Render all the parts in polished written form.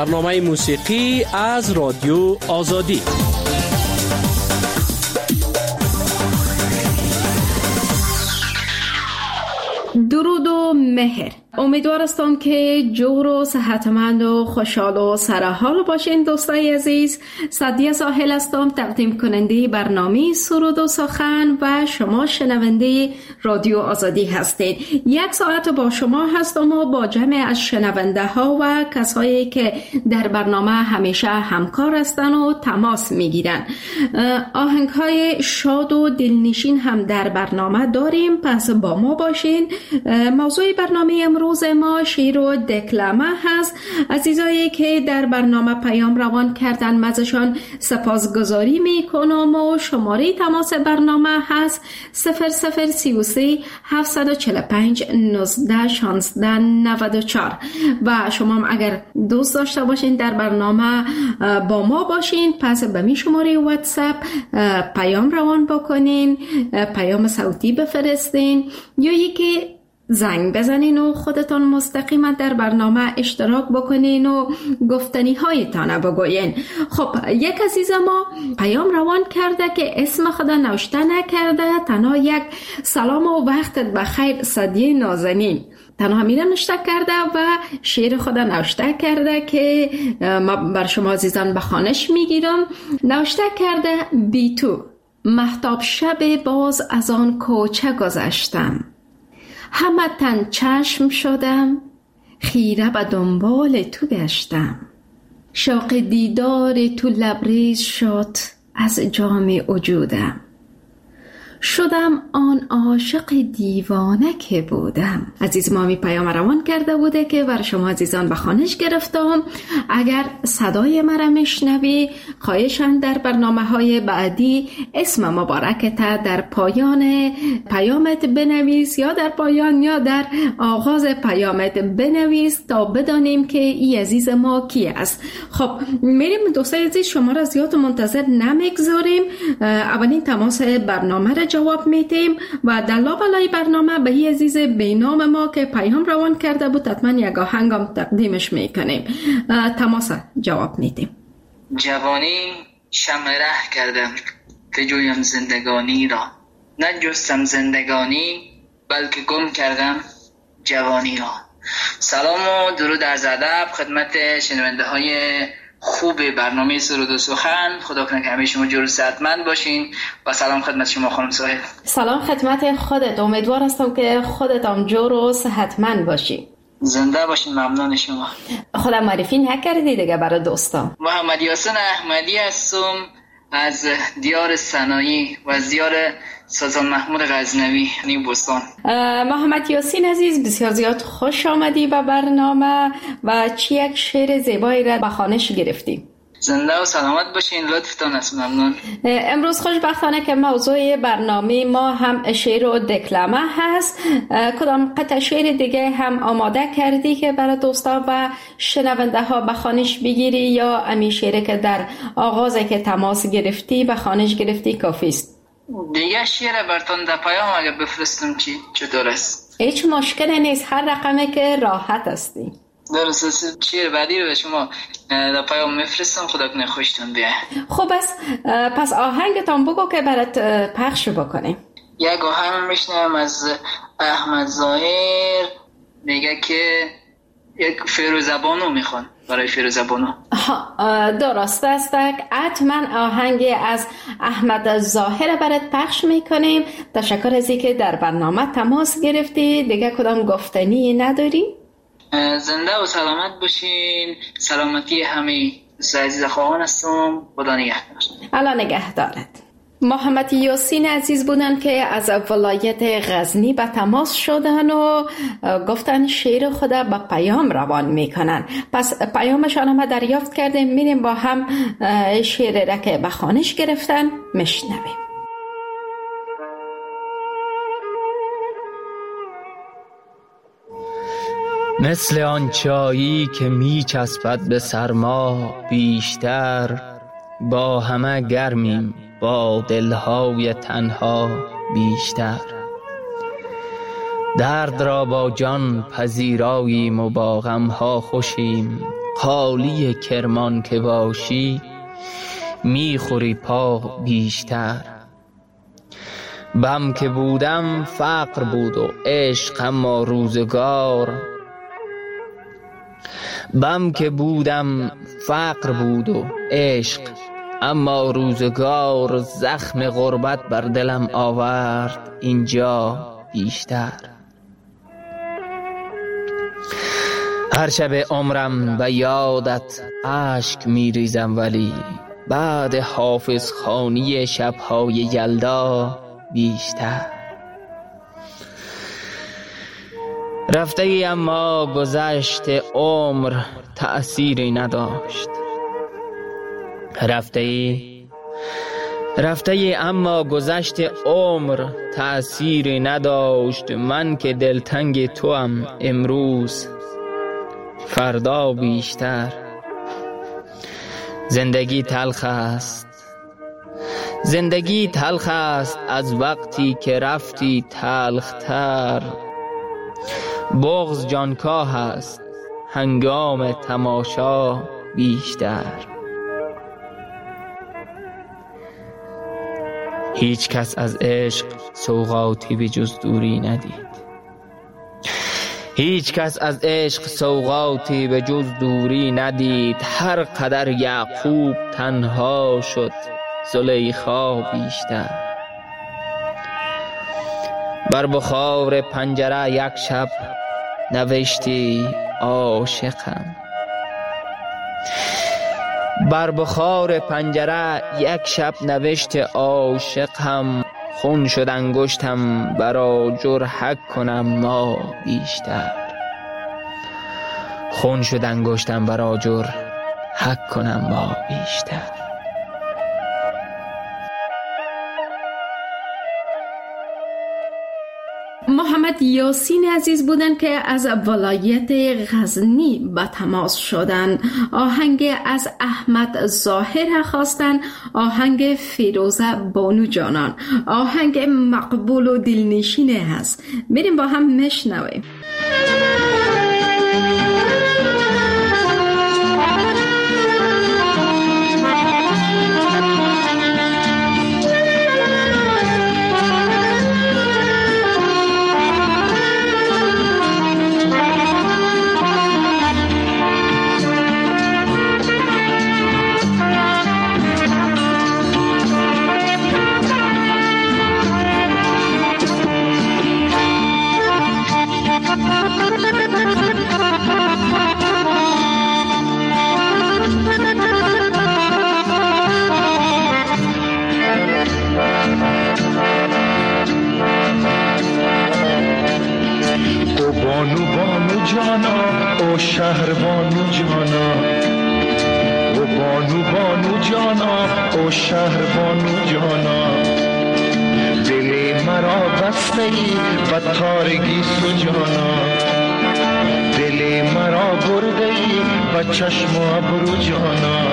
برنامه موسیقی از رادیو آزادی. درود و مهر. امیدوارم که جور و صحتمند و خوشحال و سرحال باشین. دوستای عزیز، سعدیه ساحل هستم، تقدیم کننده برنامه سرود و سخن و شما شنونده رادیو آزادی هستید. یک ساعت با شما هستم و با جمع از شنونده ها و کسایی که در برنامه همیشه همکار هستن و تماس میگیرن. آهنگ های شاد و دلنشین هم در برنامه داریم، پس با ما باشین. موضوع برنامه امروز ما شعر و دکلمه هست. عزیزایی که در برنامه پیام روان کردن مزشان سپاسگزاری میکنم و شماره تماس برنامه هست 0033 745 19 16 94 و شما هم اگر دوست داشته باشین در برنامه با ما باشین، پس به می شماره واتساپ پیام روان بکنین، پیام صوتی بفرستین یا یکی زنگ بزنین و خودتان مستقیما در برنامه اشتراک بکنین و گفتنی هایتان بگوین. خب، یک عزیز ما پیام روان کرده که اسم خدا نوشته نکرده، تنها یک سلام و وقتت بخیر سعدیه نازنین تنها میره نوشته کرده و شعر خدا نوشته کرده که ما بر شما عزیزان بخوانش میگیرم. نوشته کرده: بی تو مهتاب شب باز از آن کوچه گذشتم، همه تن چشم شدم، خیره به دنبال تو گشتم، شوق دیدار تو لبریز شد از جام وجودم، شدم آن عاشق دیوانه که بودم. عزیز مامی پیام روان کرده بوده که بر شما عزیزان بخوانش گرفتم. اگر صدای مرا میشنوی، خواهشاً در برنامه‌های بعدی اسم مبارکت در پایان پیامت بنویس یا در پایان یا در آغاز پیامت بنویس تا بدانیم که این عزیز ما کی است. خب میریم دوستای عزیز، شما را زیاد منتظر نمیگذاریم. اولین تماس برنامه را جواب میدیم و در لابلای برنامه به این عزیز بینام ما که پیام روان کرده بود حتما یک آهنگم تقدیمش میکنیم. تماس جواب میدیم. جوانی شمع ره کردم که جویم زندگانی را، نجستم زندگانی بلکه گم کردم جوانی را. سلام و درود عرض ادب خدمت شنونده های خوب برنامه سرود و سخن. خدا کنه که همه شما جور و صحتمند باشین و سلام خدمت شما خانم ساحل. سلام خدمت خودت، امیدوار هستم که خودت هم جور و صحتمند باشی. زنده باشین، ممنون شما. خدا معرفی نکردی دیگه برای دوستان. محمد یاسین احمدی هستم از دیار سنایی و از دیار سلطان محمود غزنوی نیوبستان. محمد یاسین عزیز، بسیار زیاد خوش آمدی به برنامه و چی یک شعر زیبایی را به خوانش گرفتی. زنده و سلامت باشین، لطفتان است، ممنون. امروز خوشبختانه که موضوع برنامه ما هم شعر و دکلمه هست. کدام قطع شعر دیگه هم آماده کردی که برای دوستا و شنونده ها به خوانش بگیری یا امی شعری که در آغاز که تماس گرفتی به خوانش گرفتی کافی است؟ دیگه شعر براتون در پیام اگه بفرستم چطور است؟ هیچ مشکلی نیست، هر رقمی که راحت هستی. درست، شعر بعدی رو به شما در پیام میفرستم. خدا کنه خوشتون بیاد. خب پس آهنگتان بگو که برات پخش بکنیم. یک آهنگ میشنم از احمد ظاهر، میگه که یک فیروزبانو میخوان برای فیروزبانو. درست است، حتما آهنگ از احمد ظاهر برات پخش میکنیم. تشکر از اینکه در برنامه تماس گرفتی. دیگه کدام گفتنی نداری؟ زنده و سلامت باشین. سلامتی همه عزیز خواهان هستم. خدا نگهدار. الله نگهدارت. محمد یاسین عزیز بودن که از ولایت غزنی به تماس شدن و گفتن شعر خدا به پیام روان میکنن. پس پیامشان هم دریافت کردیم، میریم با هم شعر را که به خوانش گرفتن میشنویم. مثل آن چایی که می چسبد به سرما بیشتر، با همه گرمیم با دلهای تنها بیشتر. درد را با جان پذیراییم و با غمها خوشیم، قالی کرمان که باشی میخوری پا بیشتر. بم که بودم فقر بود و عشق اما روزگار، بم که بودم فقر بود و عشق اما روزگار، زخم غربت بر دلم آورد اینجا بیشتر. هر شب عمرم به یادت اشک میریزم، ولی بعد حافظ خوانی شبهای یلدا بیشتر. رفته ای اما گذشت عمر تأثیری نداشت، رفته ای اما گذشت عمر تأثیری نداشت. من که دلتنگ توام امروز فردا بیشتر. زندگی تلخ است، زندگی تلخ است از وقتی که رفتی تلختر. بغض جانکاه است هنگام تماشا بیشتر. هیچ کس از عشق سوغاتی به جز دوری ندید، هیچ کس از عشق سوغاتی به جز دوری ندید. هر قدر یعقوب تنها شد زلیخا بیشتر. بر بخار پنجره یک شب نوشتی عاشقم، بر بخار پنجره یک شب نوشت عاشقم. خون شد انگشتم برا جر حق کنم ما بیشتر، خون شد انگشتم برا جر حق کنم ما بیشتر. محمد یاسین عزیز بودند که از ولایت غزنی به تماس شدند. آهنگ از احمد ظاهر خواستند، آهنگ فیروزه بانو جانان. آهنگ مقبول و دلنشینه هست، بریم با هم مشنویم. شهر بانو جانا، او بانو جانا، او شهر بانو جانا. دل مرا بسته ای و تارگی سجانا، دل مرا برده ای و چشم و ابرو جانا.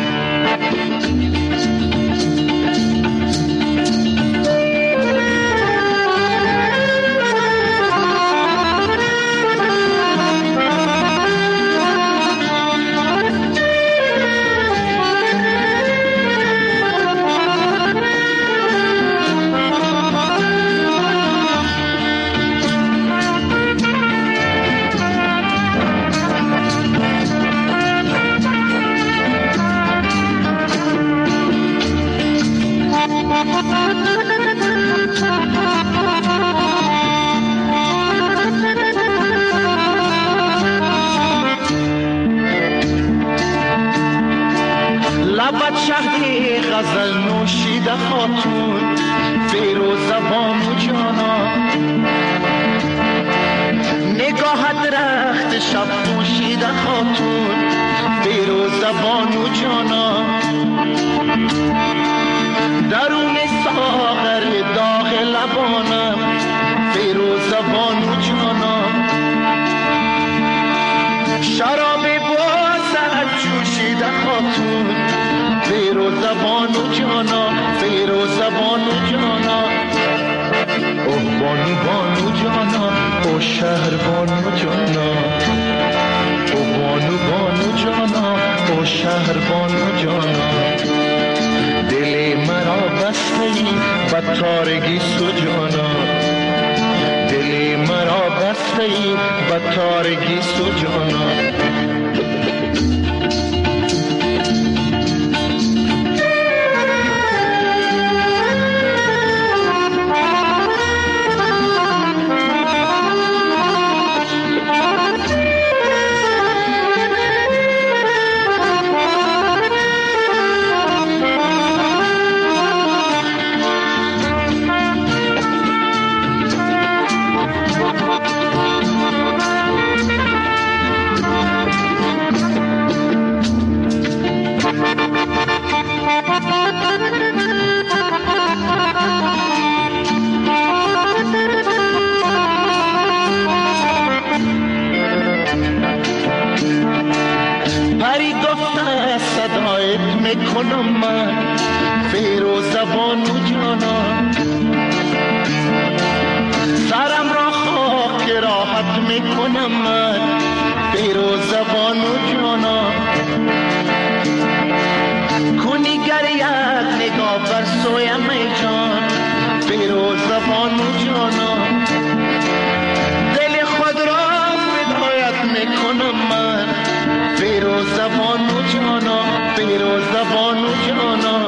لبت شهری غزل نوشیده خاتون، فیروزه بانو جانا. نگاهت رخت شب نوشیده خاتون، فیروزه بانو جانا. درون ساغر داغ لبانم، فیروزه بانو جانا. شراب بازت جوشیده خاتون، فیروزه بانو جانا، فیروزه بانو جانا. اوه بانو جانا، او شهر بانو جانا، او بانو جانا او شهربانو جانا دل مرا بسته ای به تارگی سجانا دل مرا بسته ای به تارگی سجانا میکنم من فیروزبانو جانا سرم را خاک راحت میکنم من فیروزبانو جانا کنی گر یک نگاه بر سویم ای جان فیروزبانو جانا دل خود را فدایت میکنم من فیروزبانو جانا فیروزبانو جانا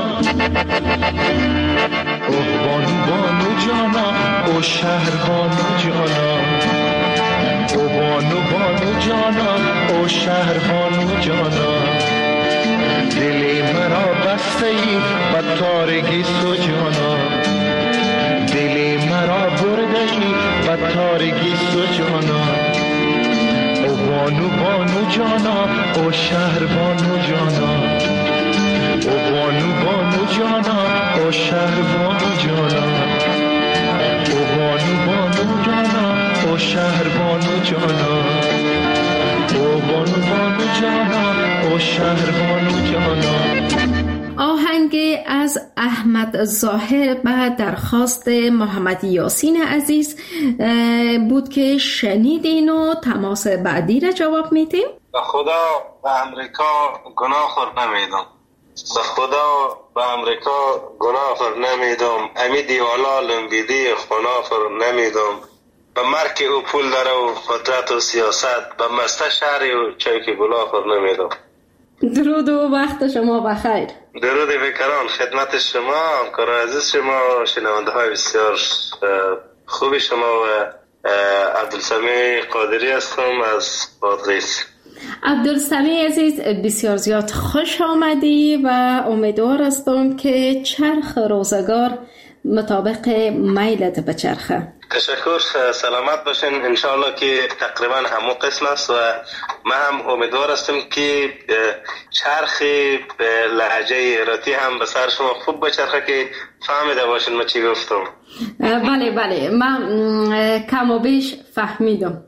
اوه بانو بانو جانا او شهر بانو جانا او بانو بانو جانا او شهر بانو جانا دل مرا بسته ای به تارگی سو جانا دل مرا برده ای به تارگی سو جانا او بانو بانو جانا او شهر بانو جانا او بانو بانو جانا او شهر بانو جانا او بانو بانو جانا او شهر بانو جانا او بانو بانو جانا او شهر بانو جانا. آهنگ از احمد ظاهر به درخواست محمد یاسین عزیز بود که شنیدین و تماس بعدی را جواب میدیم. به خدا به امریکا گناه خور نمیدم، به خدا به امریکا گناه خور نمیدم، امی دیوالا لنبیدی خنا خور نمیدم، به مرک او پول داره و قدرت و سیاست، به مسته شهری و چای که گلا خور نمیدم. درود و وقت شما بخیر. درود بکران خدمت شما، همکار عزیز شما، شنونده های بسیار خوبی شما و عبدالسمیع قادری هستم از بادغیس. عبدالسمیع عزیز بسیار زیاد خوش آمدی و امیدوار هستم که چرخ روزگار مطابق میلت بچرخه. تشکر، سلامت باشین. انشاءالله که تقریبا همون قسم است و من هم امیدوار هستم که چرخ لهجه ایراتی هم به سر شما خوب بچرخه که فهمیده باشین ما چی گفتم. بله بله، من کم و بیش فهمیدم.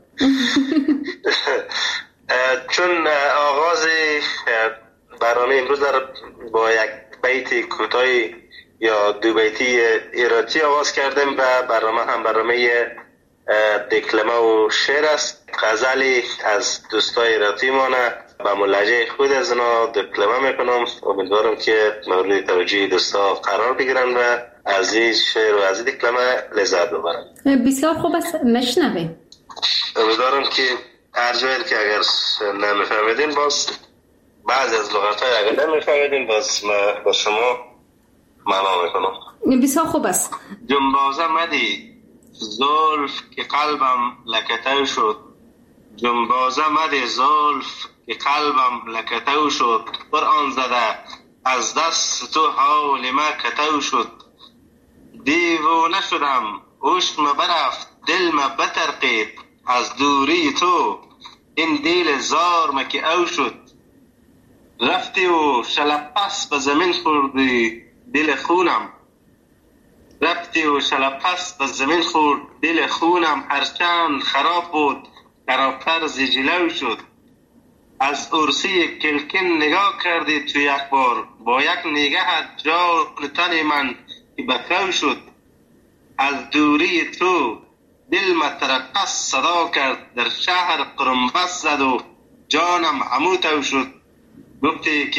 چون آغاز برنامه امروز با یک بیت کوتاهی یا دو بیتی ایراتی آغاز کردیم و برنامه هم برنامه دکلمه و شعر است. غزلی از دوستای ایراتی مانه به ملحجه خود از اونا دکلمه میکنم. امیدوارم که مورد توجه دوستا قرار بگیرن و از این شعر و از این دکلمه لذت ببرن. بسیار خوب است، نشنویم. امیدوارم که هر جایی که اگر نمیفهمیدین باز بعضی از لغت‌های اگر نمیفهمیدین باز با شما معنا میکنم. بسیار خوب است. جنبازه مدی زلف که قلبم لکتو شد، جنبازه مدی زلف که قلبم لکتو شد، قرآن زده از دست تو حال ما کتو شد، دیوانه شدم عشق ما برفت دل ما بترقید، از دوری تو این دل زار ما که او شد، رفتی و شلپس به زمین خوردی دل خونم، رفتی و شلپس به زمین خورد دل خونم، هرچند خراب بود خرابتر زجلو شد، از عرصی کلکن نگاه کردی تو یک بار، با یک نگاه جان تن من که بکو شد، از دوری تو دل مترقص صدا کرد، در شهر قرنبس زد و جانم همو تو شد. گفتی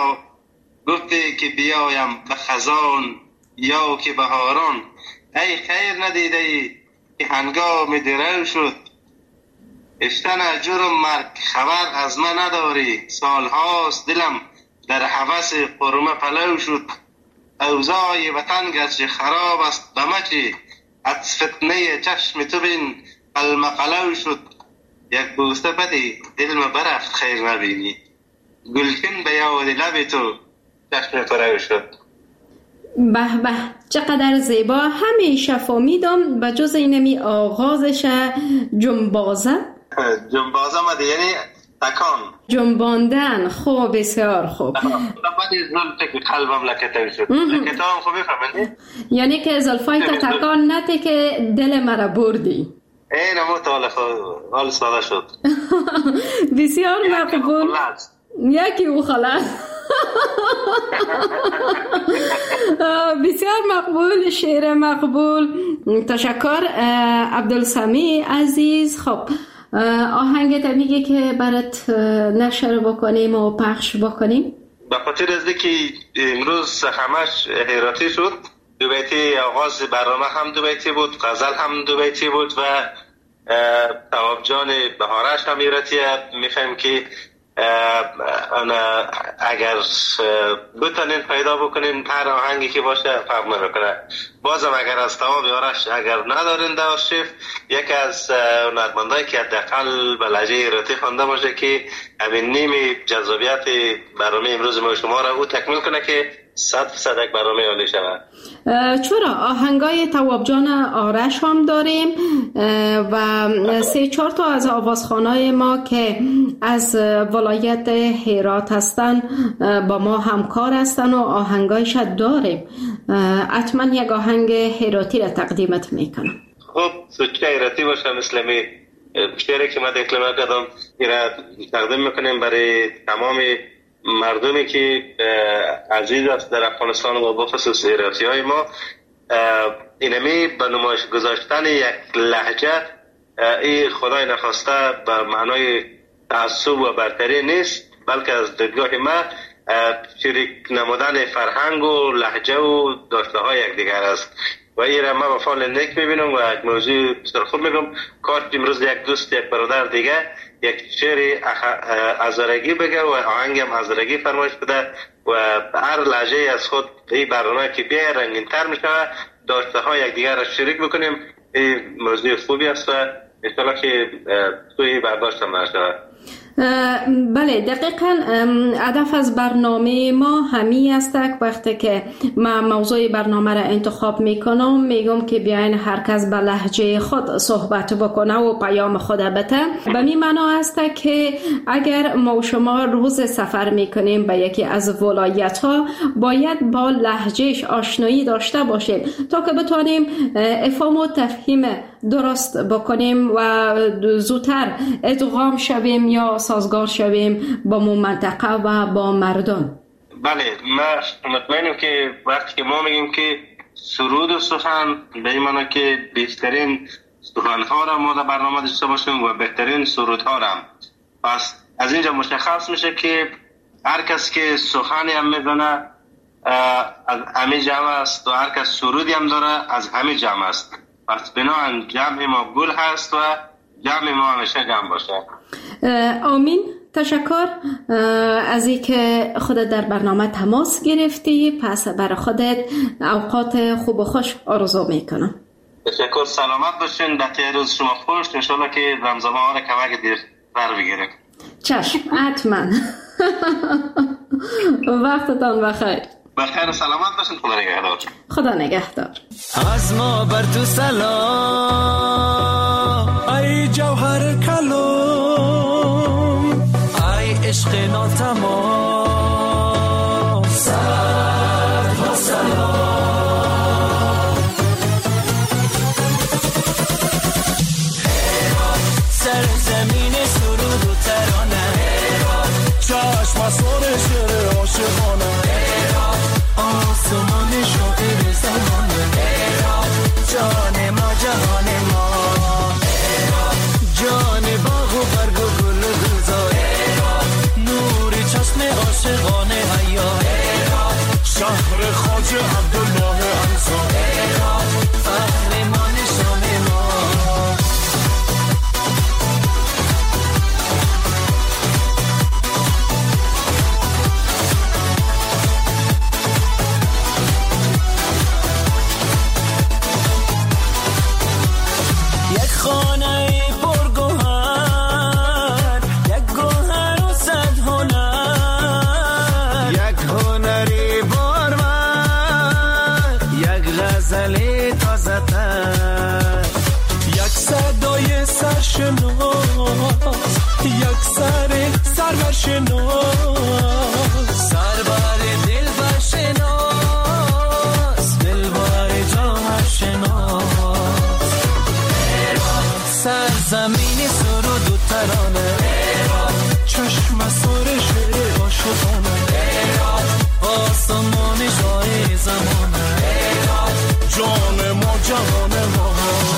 که بیایم به خزان یا که بهاران. ای خیر ندیده ای که هنگام درو شد. اشتن جرم مرگ خبر از من نداری. سالهاست دلم در هوس قرمه پلو شد. اوضاع وطن گرچه خراب است بمچی. از فتنه چشم تو بین المقلو شد. یک بوسه بدی دل برفت خیر نبینی. گلچین به یاد لب تو چشم پرو شد. به به چقدر زیبا. همیشه فهمیدم به جز اینمی آغازش جنبازه مده یعنی تکان جنباندن. خوب بسیار خوب. بعد زلفت که قلبم لکته شد. لکته هم خوبی فهمیدی؟ یعنی که زلفای تا تکان نته که دل مرا بردی. این همون حال ساده شد. بسیار مقبول. یکی او خلاص. بسیار مقبول. شعر مقبول. تشکر عبدالسمی عزیز. خب آهنگت میگه که برات نشر بکنیم و پخش بکنیم. به خاطر از که امروز همش هیراتی شد. دو بیتی آغاز برنامه هم دو بیتی بود، غزل هم دو بیتی بود و تواب جان بهارش هم هیراتیه. میخوایم که اگر بتونین پیدا بکنین هر آهنگی که باشه فرق نمیکنه. بازم اگر از تواب یارش اگر ندارین در آرشیف، یکی از هنرمندایی که حداقل به لهجه ایراتی خوانده باشه که همین نیم جذابیت برنامه امروز ما شما را او تکمیل کنه که 100% یک برنامه عالی شود. چرا آهنگای تواب جان آرش هم داریم و 3-4 تا از آوازخوانای ما که از ولایت هرات هستن با ما همکار هستن و آهنگایش داریم. حتما یک آهنگ هراتی را تقدیمت میکنم. خب سوچه هراتی باشه مثل می شعری که ما دکلمه کردم را تقدیم میکنیم برای تمام مردمی که عزیز است در افغانستان و بخصوص هراتی های ما. اینمی به نمایش گذاشتن یک لهجه این خدای نخواسته به معنای تعصب و برتری نیست، بلکه از دیدگاه ما شریک نمودن فرهنگ و لهجه و داشته های یک دیگر است و این را ما به فعال نیک میبینم و یک موضوع بسیار خوب میگم. کاش امروز یک دوست یک برادر دیگه یک شعر ازارگی بگه و آهنگ هم ازارگی فرمایش بده و هر لهجه از خود این برنامه که بیای رنگین تر میشه داشته های یک دیگر را شریک بکنیم. این موضوع خوبی است و انشاءالله که توی برداشت هم نشود. بله دقیقاً هدف از برنامه ما همی است که وقتی که من موضوع برنامه را انتخاب میکنم میگم که بیاین هر کس به لهجه خود صحبت بکنه و پیام خود بده. به می معنا است که اگر ما و شما روز سفر میکنیم به یکی از ولایت ها باید با لهجهش آشنایی داشته باشیم تا که بتونیم افهام و تفهیم درست بکنیم و زودتر ادغام شویم یا سازگار شویم با منطقه و با مردم. بله ما مطمئنم که وقتی که ما میگیم که سرود و سخن به این معنی که بهترین سخنها را ما در برنامه داشته باشیم و بهترین سرودها را هم. پس از اینجا مشخص میشه که هر کس که سخنی هم میزنه از همه جمع است و هر کس سرودی هم داره از همه جمع است. پس بنابراین جمع ما گل هست و جمع ما همیشه جمع باشه. آمین. تشکر از این که خودت در برنامه تماس گرفتی. پس برای خودت اوقات خوب و خوش آرزو میکنم. تشکر. سلامت باشین. بقیه روز شما خوش. انشالله که رمضان ها را کمک دیر بر بگیره. چشم حتما. وقتتان بخیر. بخیر و سلامت باشین. خدا نگهدار. خدا نگهدار. از ما بر تو سلام ای جوهر کلام ای عشق ناتمام صد و سلام سر زمین سرود و ترانه چشم اصار شعر عاشقانه آسمان شاعر زمانه جان ما جهان ما عبدالله انصاری فخر ما نشان ما یک خانه پرگوهر یک گوهر و صد هنر یک هنری بارور یک غزل تازه تر یک صدای سرشناس یک سر سرورشناس سرور دلبرشناس دلبر جامشناس سرزمین سرود و ترانه چشم سر شعر عاشقانه آسمان جای زمانه جان ما جهان ما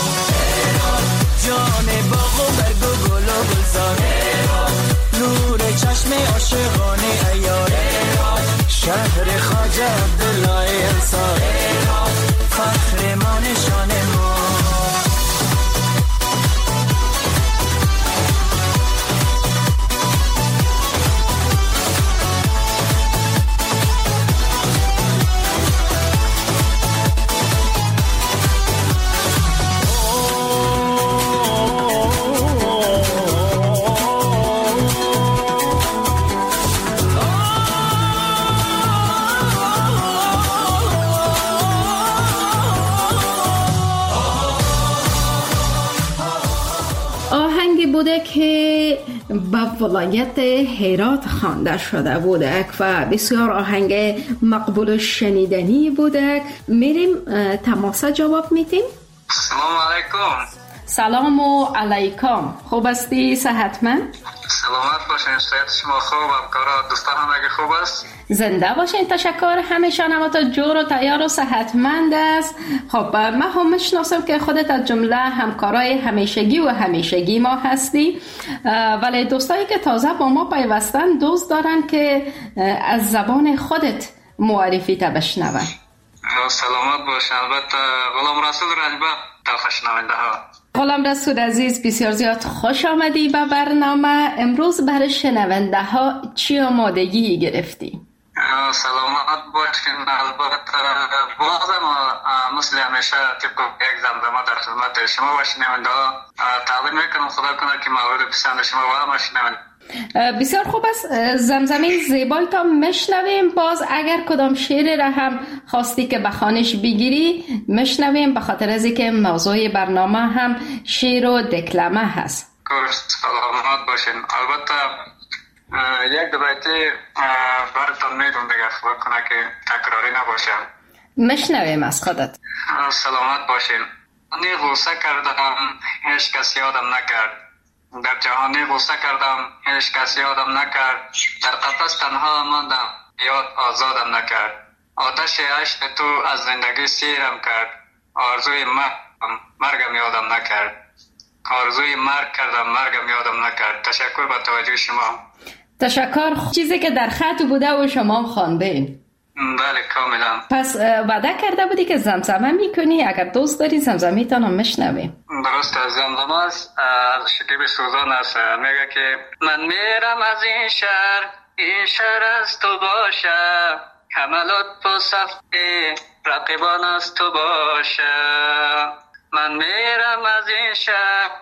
جان باغ و برگ و گل و گلزار نور چشم عاشقانه عیار شهر خواجه عبدالله انصاری فخر ما نشان ما بوده که به ولایت هرات خوانده شده بوده و بسیار آهنگ مقبول و شنیدنی بوده. میریم تماسه جواب میتیم. سلام علیکم. سلام و علیکم. خوب هستی؟ صحتمند؟ سلامت باشین. صحت شما خوب؟ همکارا دوستان هم اگه خوب است؟ زنده باشین. تشکر. همیشه نمات جور و تیار و صحتمند است. خب من هم میشناسم که خودت از جمله همکارای همیشگی ما هستی، ولی دوستایی که تازه با ما پیوستن دوست دارن که از زبان خودت معرفی تا بشنون. سلامت باشین. البته غلام رسول رنجبه شنونده ها. غلام رسول عزیز بسیار زیاد خوش آمدی به برنامه. امروز برای شنونده ها چی آمادگی گرفتی؟ سلامت باشین. البته بازم مثل همیشه طبق یک زمزمه در خدمت شما و شنونده ها تعلیم میکنم. خدا کنه که مورد پسند شما و همه شنونده. بسیار خوب است. زمزمه زیبای تا مشنویم. باز اگر کدام شعر را هم خواستی که بخوانش بگیری مشنویم، به خاطر از اینکه موضوع برنامه هم شعر و دکلمه هست. سلامت باشین. البته یک دو بیتی براتون میدونم دیگه، خدا کنه که تکراری نباشه. مشنویم از خودت. سلامت باشین. نی غصه کردم هیچ کس یادم نکرد، در جهانی غصه کردم هیچ کس یادم نکرد، در قفس تنها ماندم یاد آزادم نکرد، آتش عشق تو از زندگی سیرم کرد، آرزوی مرگم یادم نکرد، آرزوی مرگ کردم مرگم یادم نکرد. تشکر به توجه شما. تشکر. چیزی که در خط بوده و شما خوانده این. بله کاملا. پس وعده کرده بودی که زمزمه میکنی، اگر دوست داری زمزمه تانو مشنویم. درست. زمزمه است از شکیب سوزان است. میگه که من میرم از این شهر از تو باشه، حملات و صفحه رقیبان از تو باشه. من میرم از این شهر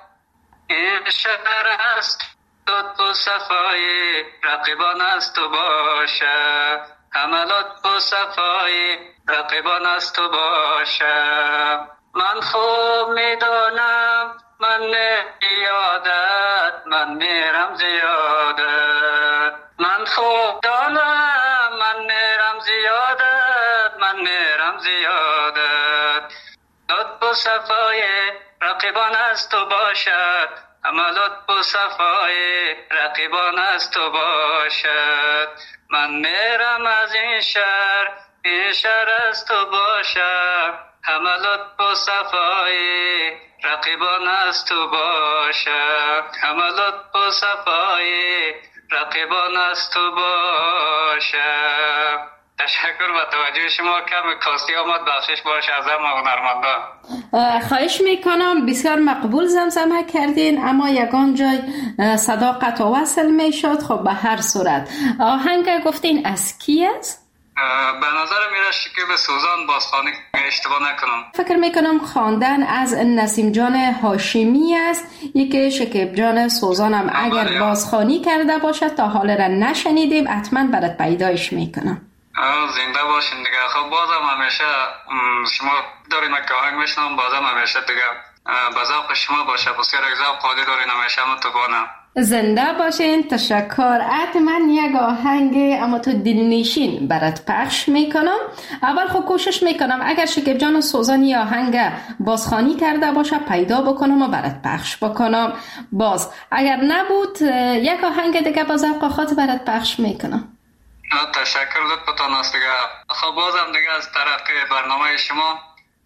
از تو صفای رقیبان از تو باشه، حملات و صفای رقیبان از تو باشه. من خوب میدانم من یادت، من میرم زیادت، من خوب دانم من میرم زیادت، من میرم زیادت. لطف و صفای رقیبان از تو باشد، عملات و صفای رقیبان از تو باشد. من میرم از این شهر از تو باشد، حملات و صفای رقیبان از تو باشد، حملات و صفای رقیبان از تو باشد. تشکر با توجه شما. کم کاستی آمد، بخشش باشه از ما هنرمندان. خواهش میکنم. بسیار مقبول زمزمه کردین، اما یگان جای صدا قطع و وصل میشد. خب به هر صورت آهنگ گفتین از کی است؟ به نظر میره شکیب سوزان بازخوانی، اشتباه نکنم. فکر میکنم خواندن از نسیم جان هاشمی است. یکی شکیب جان سوزان هم اگر بازخوانی کرده باشد تا حال را نشنیدیم، حتما برات پیدایش میکنم. زنده باشین دیگه. خب بازم همیشه شما دارین که آهنگ میشنم، بازم همیشه دیگه به ذوق شما باشه. بسیار یک ذوق عالی دارین، همیشه متوانم. زنده باشین. تشکر. حتما یک آهنگ اما تو دلنشین برات پخش میکنم. اول خب کوشش میکنم اگر شکیب جان سوزانی آهنگ بازخوانی کرده باشه پیدا بکنم و برات پخش بکنم. باز اگر نبود یک آهنگ دیگه با ذوق خاطر برات پخش میکنم. تشکر لطفتان است دیگه. خب بازم دیگه از طرف برنامه شما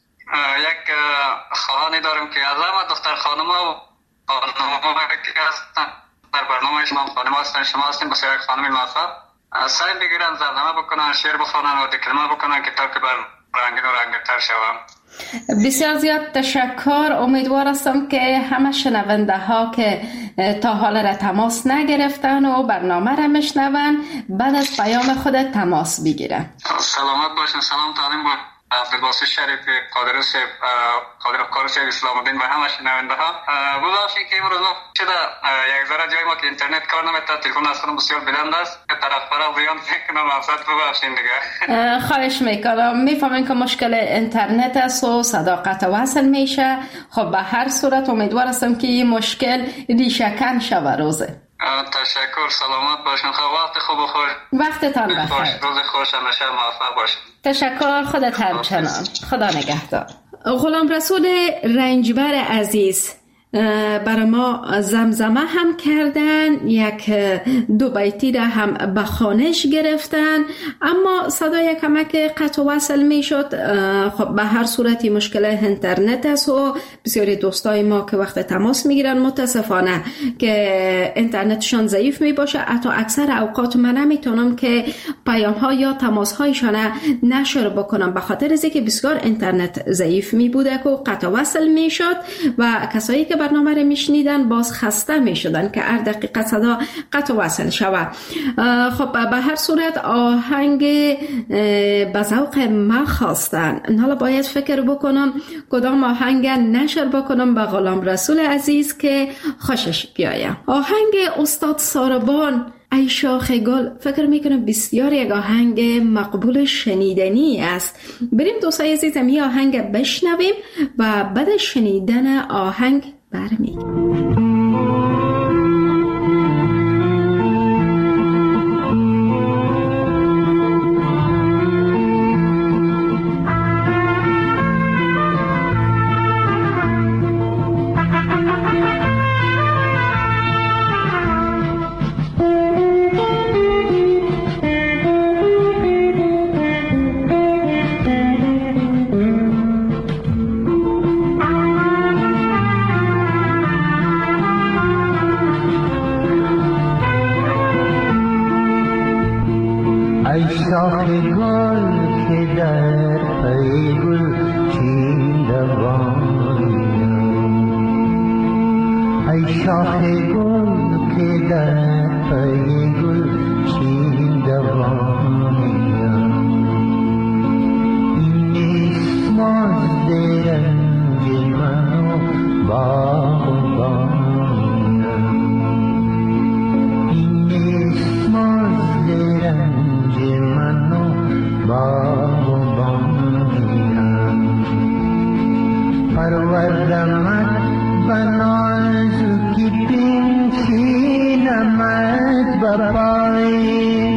یک خواهانی دارم که از همه دختر خانم‌ها و خانم‌ها که هستن در برنامه شما خانم هستن، شما هستین بسیار یک خانم موفق، سعی بگیرن زمزمه بکنن، شعر بخونن و دکلمه بکنن که تا که بر رنگین و رنگین‌تر شوم. بسیار زیاد تشکر. امیدوار هستم که همه شنونده ها که تا حال را تماس نگرفتن و برنامه را میشنون بعد از پیام خود تماس بگیرن. سلامت باشین. سلام تعلیم با عبدالباسط شریف قادرس قادر اسلام الدین و همه شنونده ها. ببخشید که امروز ما شده یک ذره جای ما که اینترنت کار نمیکنه، تلفن اصلا بسیار بلند است، طرف برا زیان میکنم، افسد ببخشید دیگه. خواهش میکنم. میفهمین که مشکل اینترنت است و صدا قطع وصل میشه. خب به هر صورت امیدوار هستم که این مشکل ریشه‌کن شود روزه. تشکر. سلامت باشین. خب وقت خوب و خوش. وقتتان بخیر. روز خوش، همیشه موفق باشین. تشکر. خودت همچنان. خدا نگهدار. غلام رسول رنجبر عزیز برای ما زمزمه هم کردن، یک دو بیتی را هم به خوانش گرفتن، اما صدای کمک قطع وصل می شد. خب به هر صورتی مشکل اینترنت است و بسیاری دوستای ما که وقت تماس می گیرن متاسفانه که اینترنتشان ضعیف می باشه، حتی اکثر اوقات من نمیتونم که پیام ها یا تماس هایشان نشر بکنم به خاطر از اینکه بسیار اینترنت ضعیف می بوده که قطع وصل می شد و کسایی که برنامه رو میشنیدن باز خسته میشدن که هر دقیقه صدا قطع وصل شود. خب به هر صورت آهنگ به ذوق ما خواستن. حالا باید فکر بکنم کدام آهنگ نشر بکنم به غلام رسول عزیز که خوشش بیاید. آهنگ استاد ساربان ای شاخ گل فکر میکنم بسیار یک آهنگ مقبول شنیدنی است. بریم دوستای عزیزم یه آهنگ بشنویم و بعد شنیدن آهنگ برمیگردیم. شاخ گل که در پی گل چین دوانیم، ای شاخ گل که در پی گل چین دوانیم، این نیست مازد رنج من و باغبانیم، این نیست مازد رنج من و باغبانیم، پروردمت بنازکی پنشینمت بپای،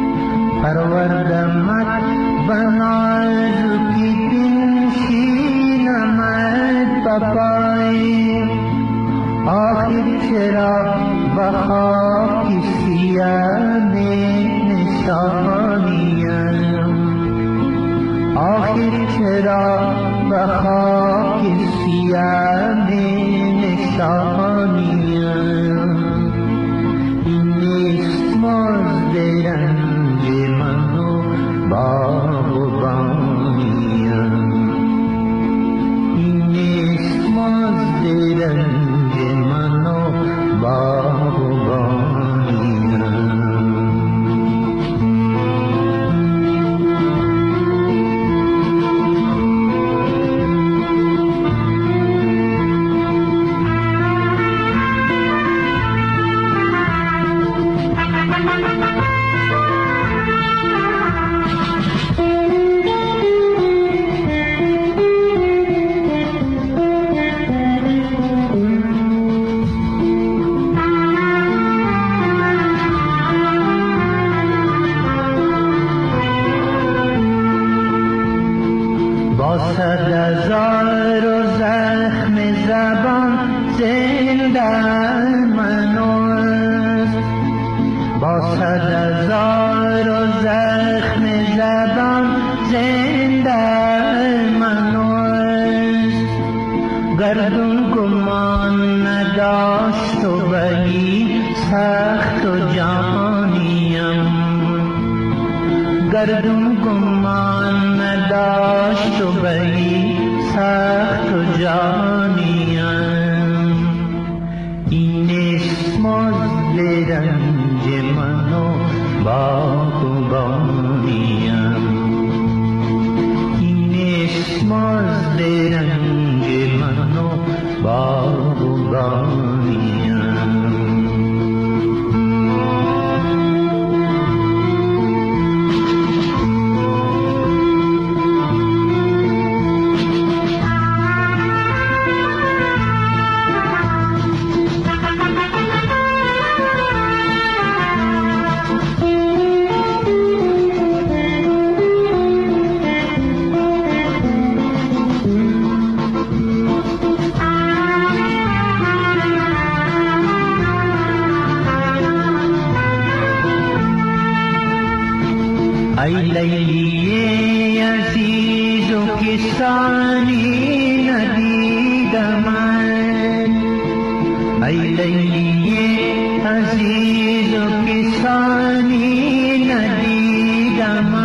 پروردمت بنازکی پنشینمت بپای، آخر چرا بخاکی سیاه نشانیم، آخر چرا بخاکی سیاه نشانیم، این نیست مازد رنج من و با صد هزار و زخم زبان زنده منوست، با صد هزار و زخم زبان زنده منوست. گردون گمان نداشت و بلی سخت و جانیم، گردون گمان نداشت و بلی سخت و جانیم. این است مزد رنج من و باغبانیم، این است مزد رنج من و باغبانیم. ای لیلی عزیز و کسانی ندیدم، ای لیلی عزیز و کسانی ندیدم،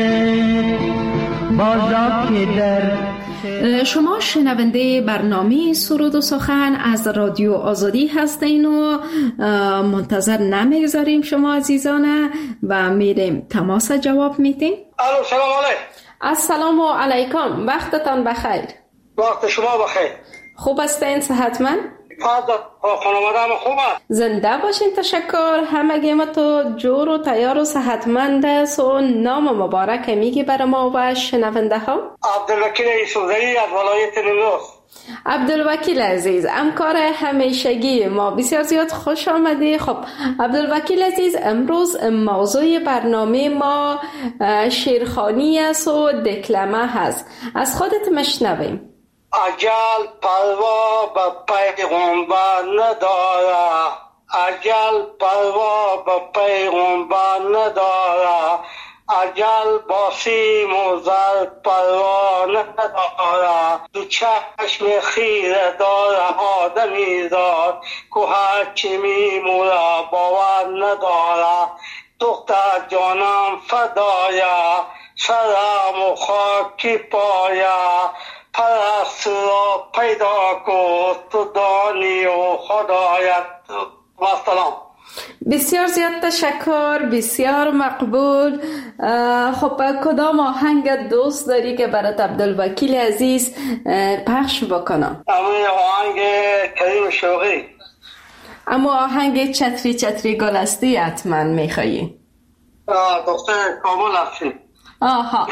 بازا که در شما شنونده برنامه سرود و سخن از رادیو آزادی هستین و منتظر نمیگذاریم شما عزیزانه و میریم تماس جواب میدیم. الو سلام علیکم. السلام علیکم، وقتتان بخیر. وقت شما بخیر. خوب هستین؟ صحتمند؟ خانواده ما خوب است. زنده باشین. تشکر. همگی ما تو جور و تیار و صحتمند است. و نام مبارک میگی برای ما و شنونده ها؟ عبدالوکیل یوسفزئی از ولایت نیمروز. عبدالوکیل عزیز، همکار همیشگی ما، بسیار زیاد خوش آمدی. خب عبدالوکیل عزیز، امروز موضوع برنامه ما شیرخوانی است و دکلمه هست. از خودت مشنویم. اجل پروا به پیغمبر نداره، اجل پروا به پیغمبر نداره، اجل با سیم و زر پروا نداره. دو چشم خیره داره آدمی زاد که هرچی میموره باور نداره. دختر جانم فدایا، سرم و خاکی پایا، پرست را پیدا کن تو دانی و خدایت. و سلام. بسیار زیاد تشکر، بسیار مقبول. خب کدام آهنگ دوست داری که برات عبدالوکیل عزیز پخش بکنم؟ اما آهنگ کریم شوقی. اما آهنگ چتری چتری گلستی حتما میخوایی؟ دختر کامل هستی. آها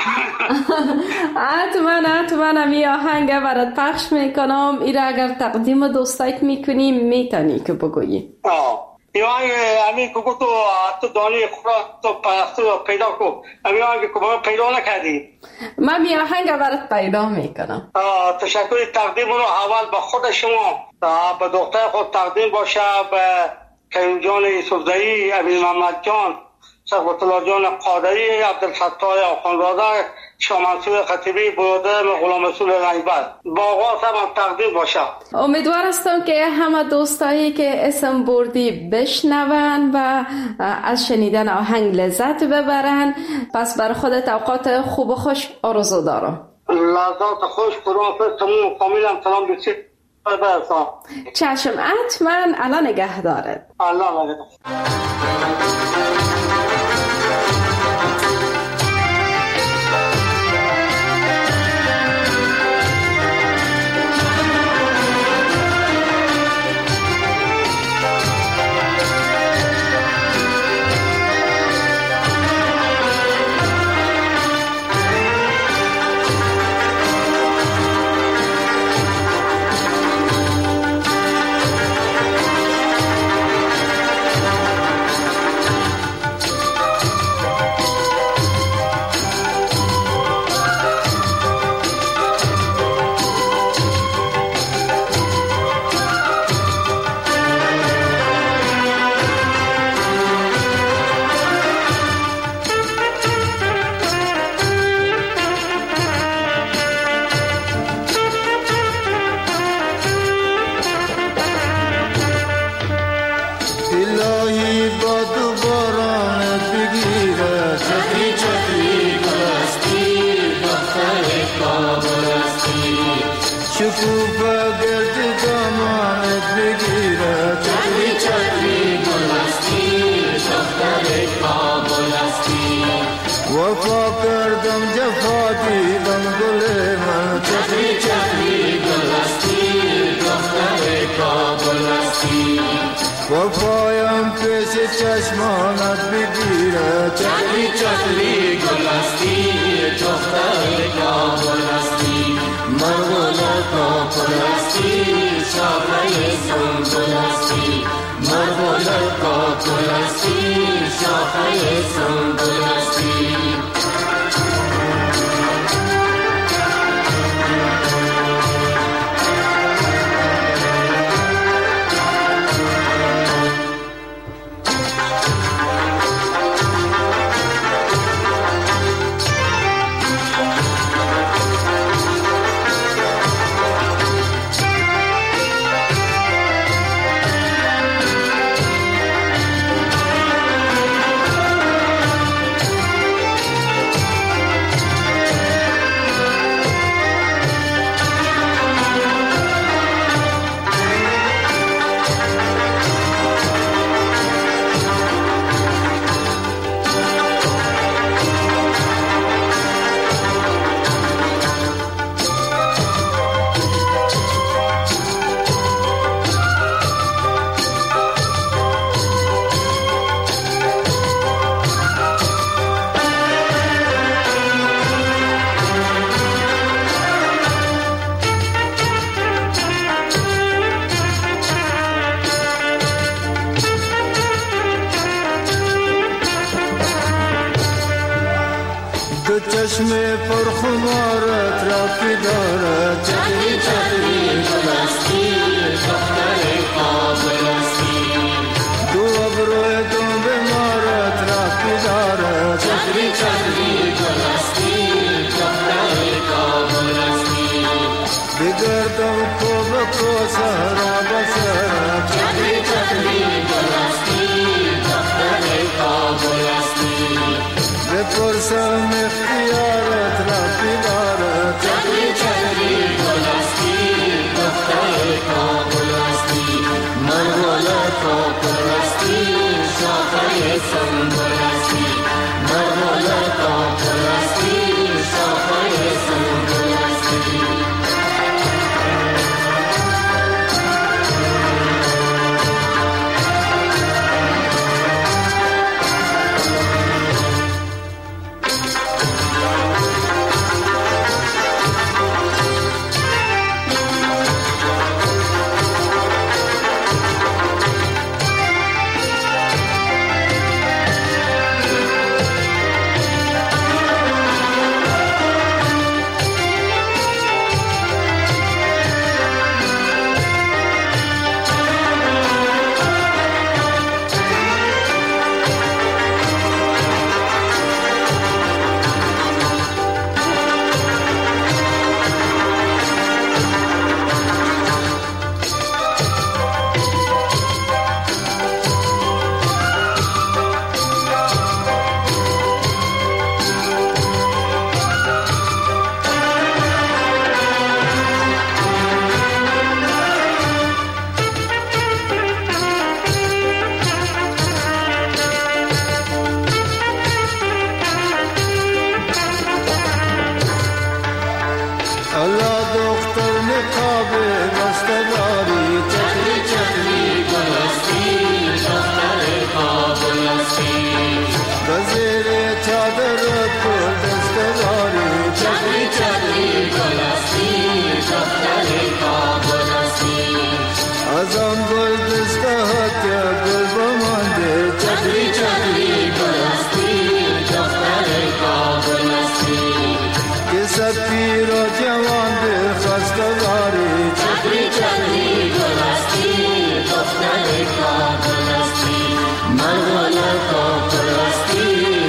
حتما همی آهنگ برات پخش میکنم. ایره اگر تقدیم دوستایت میکنی میتونی که بگویی. این آهنگ همین که تو دانی خورا تو پرسته رو پیدا کن. همین آهنگ که پیدا نکردی، من می آهنگ برات پیدا میکنم. تشکر. تقدیم رو اول به خود شما، به دختر خود تقدیم باشه، به کریم جان یوسفزئی، امین محمد جان، صفوت الله جان قادری، عبدالستار آخوندزاده، شاه منصور خطیبی، برادر غلام رسول رنگبر. با آغاز هم تقدیم باشه. امیدوار هستم که همه دوستایی که اسم بردی بشنون و از شنیدن آهنگ لذت ببرن. پس بر خودت اوقات خوب و خوش آرزو دارم. لذات خوش. خداحافظ. تمام فامیلم سلام بسید برسان. چشم. حتما. الان نگه دارد. الله نگه. شکوفه گرد دامانت بگیره چتری چتری گل هستی دختر کابل هستی وفا کردم جفا دیدم گل من چتری چتری گل هستی دختر کابل هستی وفایم پیش چشمانت بگیره چتری چتری گل هستی دختر کابل هستی مرغول کابل هستی شاخه سنبل هستی مرغول کابل هستی شاخه سنبل هستی چشم پرخمارت را که دارد چتری چتری گل هستی دختر کابل هستی دو ابروی دنب مارت را که دارد چتری چتری گل هستی دختر کابل هستی بگردم کو بکو سهرا بسرد چتری چتری گل هستی دختر کابل هستی بپرسم اختیارت را که دارد چتری چتری گل هستی دختر کابل هستی مرغول کابل هستی شاخه سنبل هستی مرغول کابل هستی شاخه سنبل هستی مرغول کابل هستی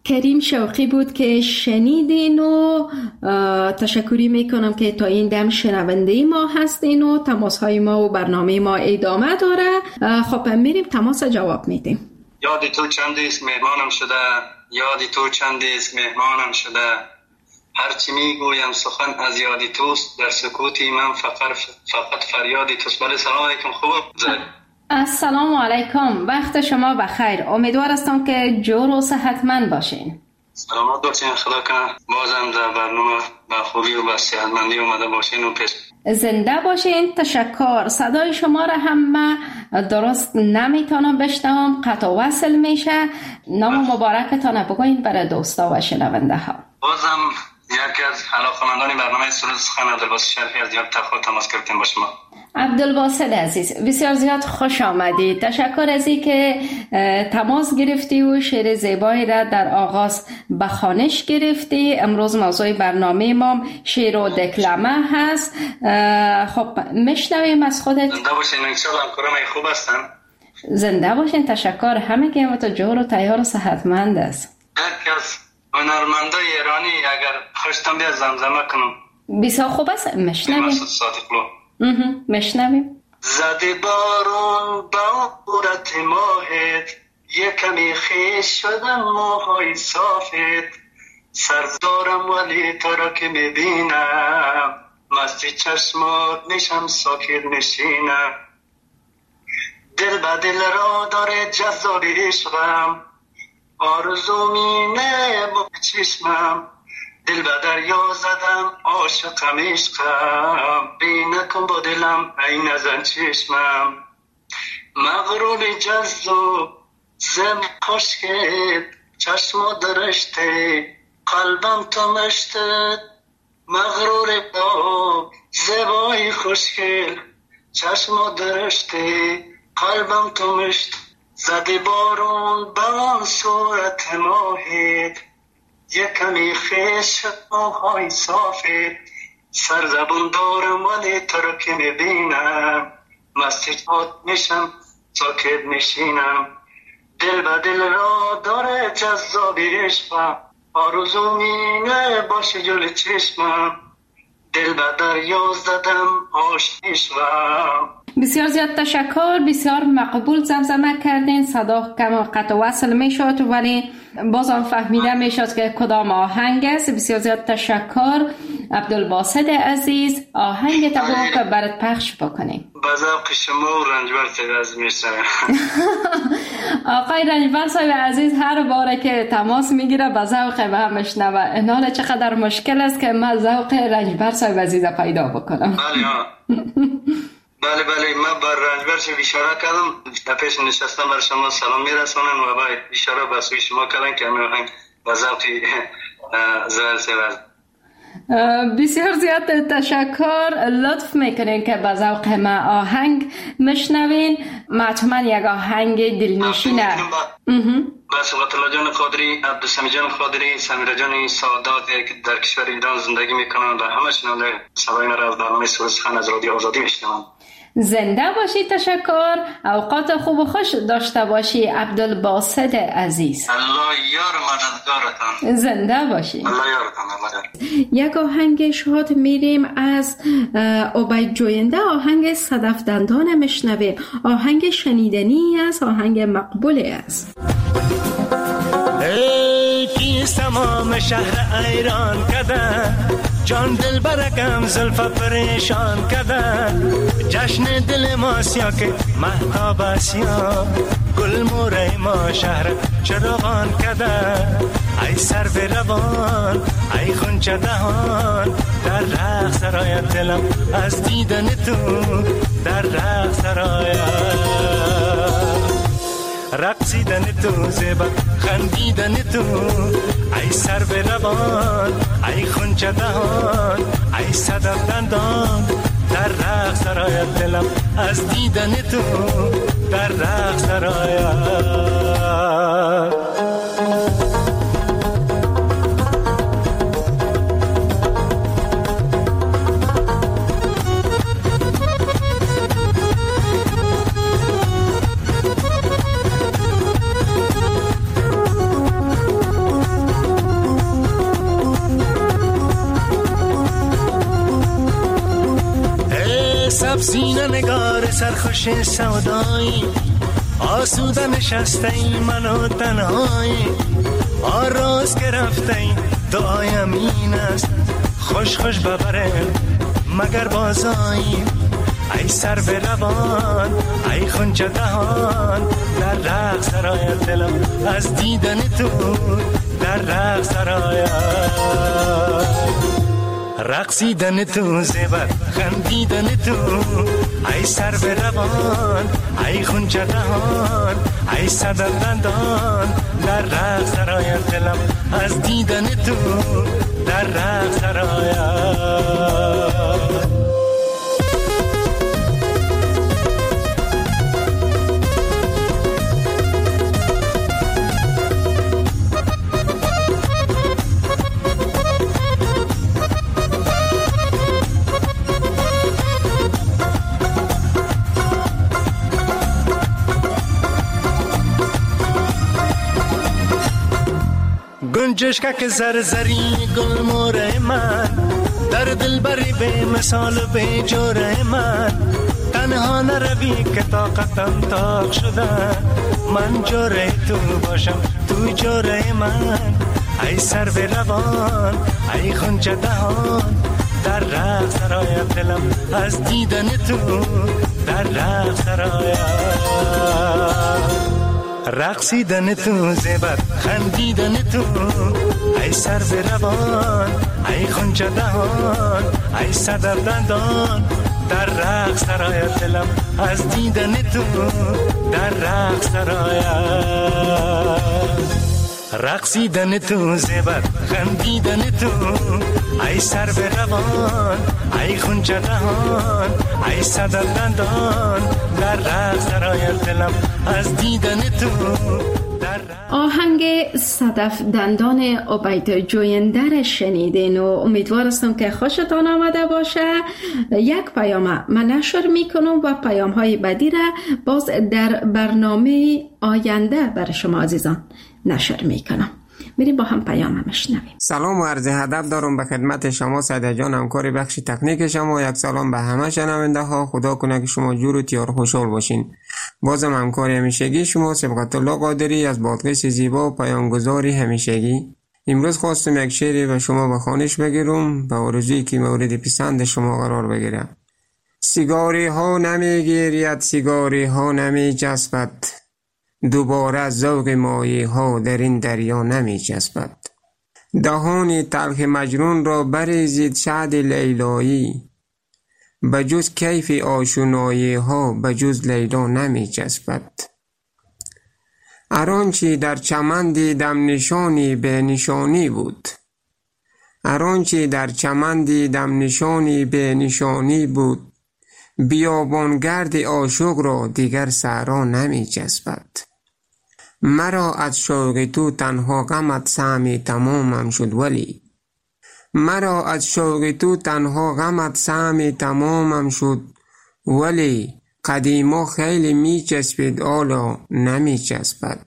کریم شوقی بود که شنیدین و تشکری میکنم که تا این دم شنونده ما هستین و تماس های ما و برنامه ما ادامه داره. خب میریم تماس جواب میدیم. یادی تو چندیست مهمانم شده، یادی تو چندیست مهمانم شده، هرچی میگویم سخن از یادی توست، در سکوتی من فقط فریادی توست. بله سلام علیکم. خوب السلام علیکم، وقت شما بخیر. امیدوار هستم که جور و صحتمند باشین. سلامت باشین، خدا کنه بازم در برنامه با خوبی و با صحتمندی اومده باشین و پیش زنده باشین. تشکر. صدای شما را هم من درست نمیتونم بشنوم، قطع و وصل میشه. نام مبارکتان بگوین برای دوستا و شنونده ها. بازم یکی از علاقه‌مندان برنامه سرود سخن عبدالباسط شریفی از دیار تخت تماس گرفتیم با شما. عبدالباسط عزیز بسیار زیاد خوش آمدی. تشکر از این که تماس گرفتی و شعر زیبایی را در آغاز به خوانش گرفتی. امروز موضوع برنامه ما شعر و دکلمه هست. خب میشنویم از خودت. زنده باشین، انشالله همکارم خوب هستن. زنده باشین. تشکر. همه که تو جور و تیار و صحتمند است. یکی از هنرمندای ایرانی اگر خوشتم بیاد زمزمه کنم. بسیار خوب است. میشنویم. مشنویم. زده بارون با عورت ماهت، یکمی خیش شدم موهای صافت، سردارم ولی تو را که میبینم، مستی چشمات میشم ساکت نشینم، دل به دل را داره جذاب عشقم، آرزو مینه با چشمم، دل به دریا زدم عاشقم عشقم، بی نکن با دلم ای نزن چشمم، مغرور جذاب زم خشکت، چشم درشته قلبم تو مشتت، مغرور با زبای خوشگل، چشم درشته قلبم تو مشت، زده بارون با صورت ماهت، یکمی خیش موهای صافت، سرزبون دارم ولی تو رو که میبینم، مسجد میشم ساکت میشینم، دل به دل را داره جذاب عشقم، آرزو مینه باشه جلو چشمم، دل به دریا زدم عاشقم. بسیار زیاد تشکر. بسیار مقبول زمزمه کردین. صدا کم قطع وصل می شد ولی بازم فهمیده می شد که کدام آهنگ است. بسیار زیاد تشکر عبدالباسط عزیز. آهنگ تبو که برات پخش بکنیم. با ذوق شما و رنجبر صاحب عزیز میشنوم. آقای رنجبر صاحب عزیز هر باره که تماس میگیره با ذوق ما میشنوه. این حال چقدر مشکل است که من ذوق رنجبر صاحب عزیز پیدا بکنم. بله من بر رنجبر شو اشاره کردم، در پیش نشستم بر شما سلام میرسونن و باید اشاره به سوی شما کردن که همه آهنگ به ذوقی زهر سوز. بسیار زیاد تشکر. لطف میکنین که به ذوق ما آهنگ مشنوین. معتوما یک آهنگ دلنشینه. بس الله جان قادری، عبدالسمی جان قادری، سمیرا جان سعادت که در کشور ایران زندگی میکنن و همه شنونده صدای ما را از برنامه سرود سخن از رادیو آزادی میشنوند. زنده باشی. تشکر. اوقات خوب و خوش داشته باشی عبدالباسط عزیز. الله یار مددگارتان. زنده باشی. الله یارتان. یک آهنگ شاد میریم از عبید جوینده. آهنگ صدف دندان مشنویم. آهنگ شنیدنی است، آهنگ مقبولی است. ای کیست تمام شهر ایران کده، جان دل برکم زلفا پریشان کده، جشن دل ما سیا که مهتاب اسیا، گل موره ما شهر چراغان کده، ای سر به روان ای خونچه دهان، در رقص سرایت دلم از دیدن تو، در رقص سرایت رقصیدن تو زیبا خندیدن تو، ای سر به روان ای خونچه دهان ای صدف دندان، در رقص سرایت دلم از دیدن تو، در رقص سرایت. سرخوش سودایی آسوده نشسته ای منو تنهایی آراز که رفته ای دعایم این است خوش خوش ببره مگر بازایی ای سر به روان ای خونچه دهان در رقص سرای دلم از دیدن تو در رقص سرای رقصیدن تو زیبت خندیدن تو ای سر به روان ای خونچه دهان ای صدر دندان در رقص سرای دلم از دیدن تو در رقص سرای گنجشکک زرزری گل موره من در دل بری به مثال به جوره من تنها نروی که طاقتم طاق شده من جوره تو باشم تو جوره من ای سر به روان ای خونچه دهان در رقص سرای دلم از دیدن تو در رقص سرای رقصیدن تو زیبت خندیدن تو ای سر به روان ای خونچه دهان ای صدر دندان در رقص سرای دلم از دیدن تو در رقص سرای رقصیدن تو زیبت خندیدن تو ای سر به روان ای خونچه دهان ای صدر دندان در رقص سرای دلم از دیدن تو. آهنگ صدف دندان عبید جویندر شنیدین و امیدوار هستم که خوشتان آمده باشه. یک پیام من نشر میکنم و پیام های بعدی را باز در برنامه آینده برای شما عزیزان نشر میکنم. میریم با هم پیام میشنویم. سلام و عرض ادب دارم به خدمت شما سعید جان، همکار بخش تکنیک شما. یک سلام به همه شنونده ها. خدا کنه که شما جور و تیار خوشحال باشین. بازم همکار همیشگی شما سبقت الله قادری از بادغیس زیبا و پیامگذاری همیشگی. امروز خواستم یک شعری به شما به خوانش بگیرم به آرزویی که مورد پسند شما قرار بگیره. سیگاری ها نمیگیرید، سیگاری ها نمی جذبد، دوباره ذوق مایه ها در این دریا نمی جذبد. دهان تلخ مجنون را بریزید شهد لیلایی، بجز کیف آشنایی ها بجز لیلا نمی جذبد. ارانچی در چمن دیدم نشانی به نشانی بود، ارانچی در چمن دیدم نشانی به نشانی بود، بیابانگرد عاشق را دیگر صحرا نمی جذبد. مرا از شوق تو تنها غمت سهمی تمامم شد، ولی مرا از شوق تو تنها غمت سهمی تمامم شد، ولی قدیما خیلی می چسبید حالا نمی چسبد.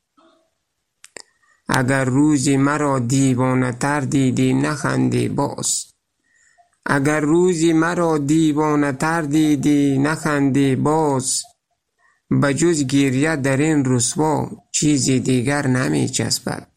اگر روزی مرا دیوانه تر دیدی نخندی باز، اگر روزی مرا دیوانه تر دیدی نخندی باز، بجز گریه در این رسوا چیزی دیگر نمی چسبد.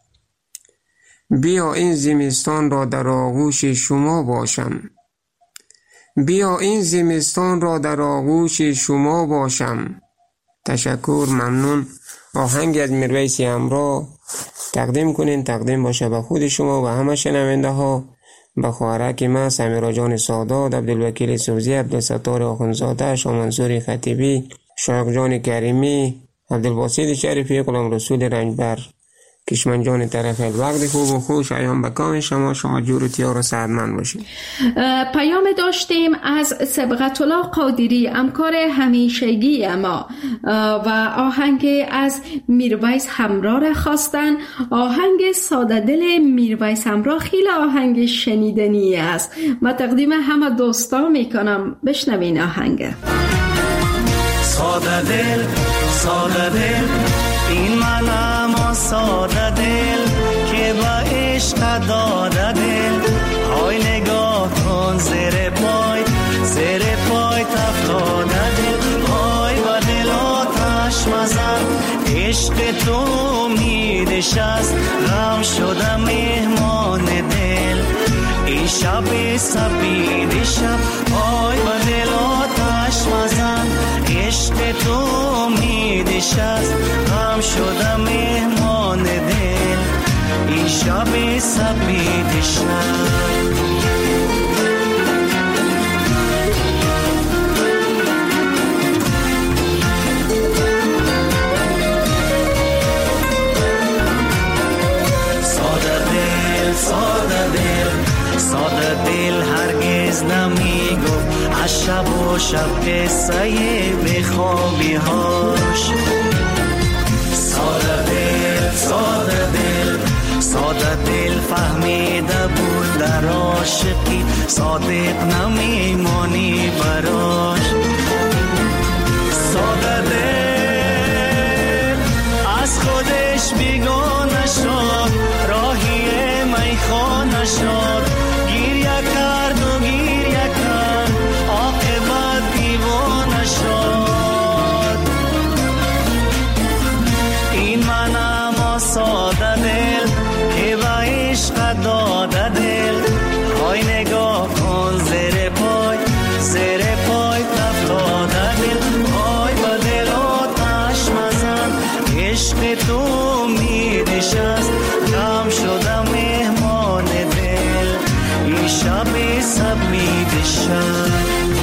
بیا این زمستان را در آغوش شما باشم، بیا این زمستان را در آغوش شما باشم. تشکر، ممنون. آهنگ از میرویس همراه تقدیم کنین، تقدیم باشه به خود شما و همه شنونده ها، به خواهرک ما سمیرا جان سادات، عبدالوکیل سوزی، عبدالستار آخونزاده، شامنصور خطیبی، شایق جان کریمی، عبدالباسط شریفی، غلام رسول رنجبر، کشمن جان طرف الوقت. خوب و خوش ایام بکام شما جور و تیار و سعدمند باشید. پیام داشتیم از سبقت الله قادری، همکار همیشگی ما، و آهنگ از میرویس همراه را خواستن. آهنگ ساده دل میرویس همراه خیلی آهنگ شنیدنی است. من تقدیم همه دوستا میکنم، بشنوین آهنگ. ساده دل، ساده دل، این منم ساده دل که با عشق داده دل. های نگاه کن زیر پای تفتاده دل. مزن، عشق تو امیدش است، غم شدم مهمان دل. این شب سپید شب آی با دل آتش مزن، عشق تو امیدش است، غم شدم مهمان دل. این شب سپید شب ساده دل هرگز نمیگفت از شب و شب قصه بخوابی هاش. ساده دل فهمیده بود در عاشقی صادق نمیمانی براش. ساده دل از خودش بیگانه شد، راهی میخانه شد، گریه کرد عاقبت دیوانه شد. این منم ساده دل که با عشق داده دل، های نگاه کن زیر پای افتاده دل. های با دل آتش مزن، عشق تو امیدش است، غم شدم مهمان دل. این شب سپید شب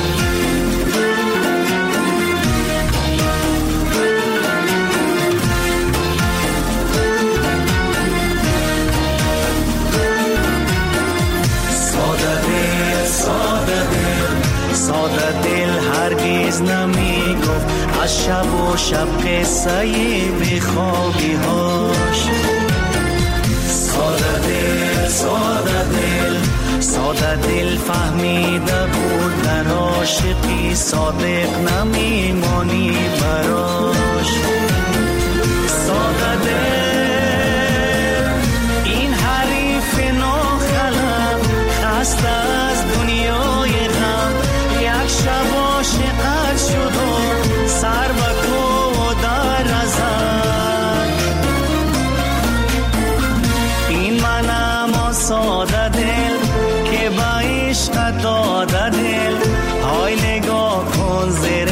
ساده دل هرگز نمیگفت از شب و شب قصه بخوابی هاش. ساده دل فهمیده بود در عاشقی صادق نمیمانی براش. ساده دل این حریف ناخلم، خسته از دنیای غم، یک شب عاشقت شد و سر به کو در ازد. این منم ساده دل که با عشق داده دل، های نگاه کن زیر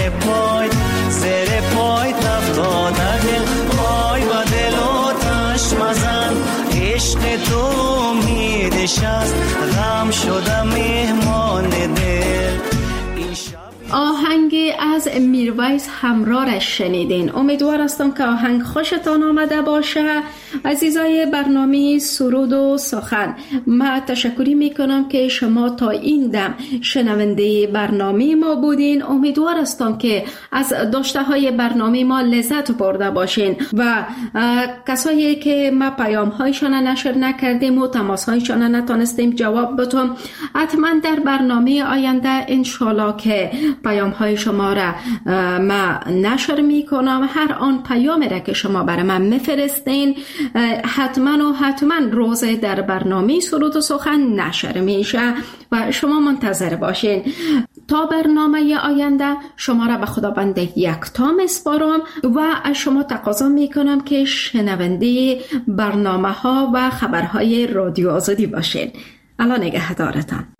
پای افتاده دل. های با دل آتش مزن، عشق تو امیدش است، غم شدم مهمان دل. آهنگ از میرویس همرارش شنیدین. امیدوار هستم که آهنگ خوشتان آمده باشه. عزیزای برنامه سرود و سخن، من تشکری میکنم که شما تا این دم شنونده برنامه ما بودین. امیدوار هستم که از داشته های برنامه ما لذت برده باشین و کسایی که ما پیام هایشان نشر نکردیم و تماس هایشان نتونستیم جواب بدیم، حتما در برنامه آینده انشالله که پیام های شما را ما نشر میکنم. هر آن پیام را که شما برای من میفرستین حتما روز در برنامه سرود و سخن نشر میشه و شما منتظر باشین. تا برنامه آینده شما را به خداوند یکتا میسپارم و از شما تقاضا میکنم که شنونده برنامه ها و خبرهای رادیو آزادی باشین. الله نگهدارتان.